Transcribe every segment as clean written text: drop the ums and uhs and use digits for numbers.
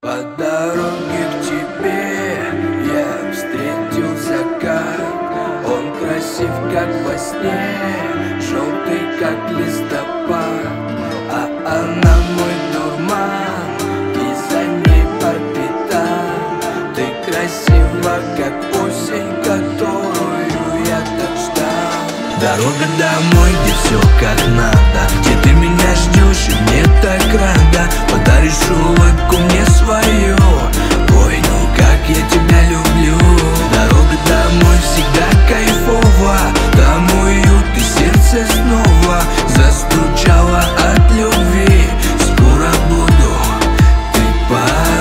По дороге к тебе я встретил закат. Он красив, как во сне, желтый, как листопад. А она мой дурман, и за ней по пятам. Ты красива, как осень, которую я так ждал. Дорога домой, где все как надо, где ты меня ждешь и мне так рада. Подаришь улыбку мне свою, ой, ну как я тебя люблю. Дорога домой всегда кайфова, там уют и сердце снова застучало от любви. Скоро буду, ты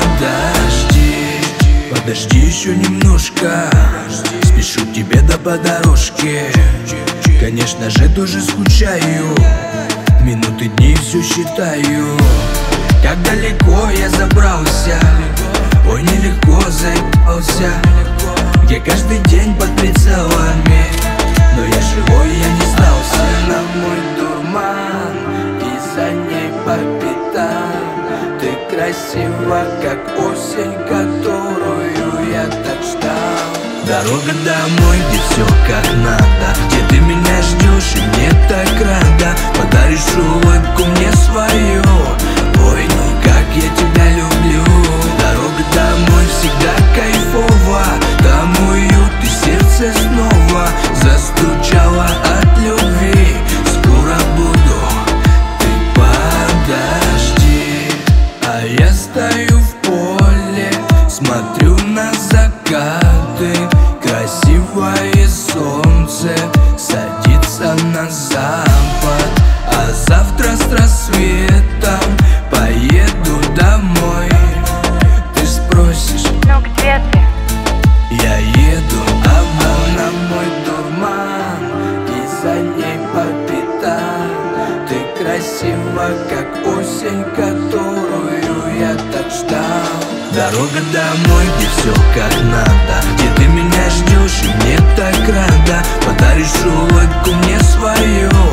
подожди еще немножко. Спешу к тебе да по дорожке. Конечно же тоже скучаю, минуты, дни все считаю. Как далеко я забрался, ой, нелегко заебался. Где каждый день под прицелами, но я живой, я не сдался. Она мой дурман, и за ней по пятам. Ты красива, как осень, которую я так ждал. Дорога домой, где все как надо, где ты меня ждешь и мне так рада. Подаришь улыбку мне свою, ой, ну как я тебя люблю. Дорога домой всегда кайфова, там уют и сердце снова застучало от любви. Скоро буду, ты подожди. А я стою в поле, смотрю на закаты. Красивое солнце садится на запад, а завтра с рассветом поеду домой. Ты спросишь, ну где ты? я еду, а она мой дурман, и за ней по пятам. Ты красива, как осень, которую я так ждал. Дорога домой, где все как надо, где ты меня ждешь и мне так рада. Подаришь улыбку мне свою,